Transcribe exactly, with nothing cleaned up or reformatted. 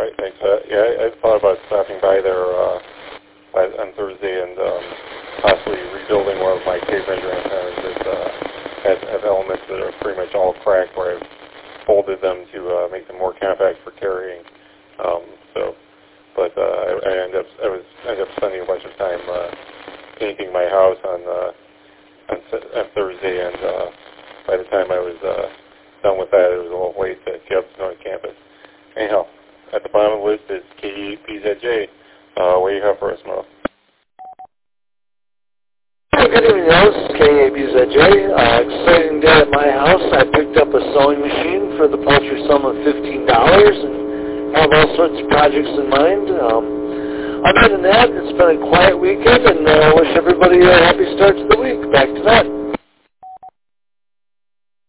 All right, thanks. Uh, yeah, I, I thought about stopping by there uh, by, on Thursday and um, possibly rebuilding one of my tape measuring centers that uh, have, have elements that are pretty much all cracked where I've folded them to uh, make them more compact for carrying. Um, so, but uh, I, I ended up I was ended up spending a bunch of time uh, painting my house on uh, on, on Thursday, and uh, by the time I was uh, done with that, it was a little late to get up to North Campus. Anyhow, at the bottom of the list is K E P Z J. Uh, what do you have for us, Mo? Hi, good evening, this is K E P Z J. Uh, exciting day at my house. I picked up a sewing machine for the paltry sum of fifteen dollars and have all sorts of projects in mind. Um, other than that, it's been a quiet weekend, and I uh, wish everybody a happy start to the week. Back to that.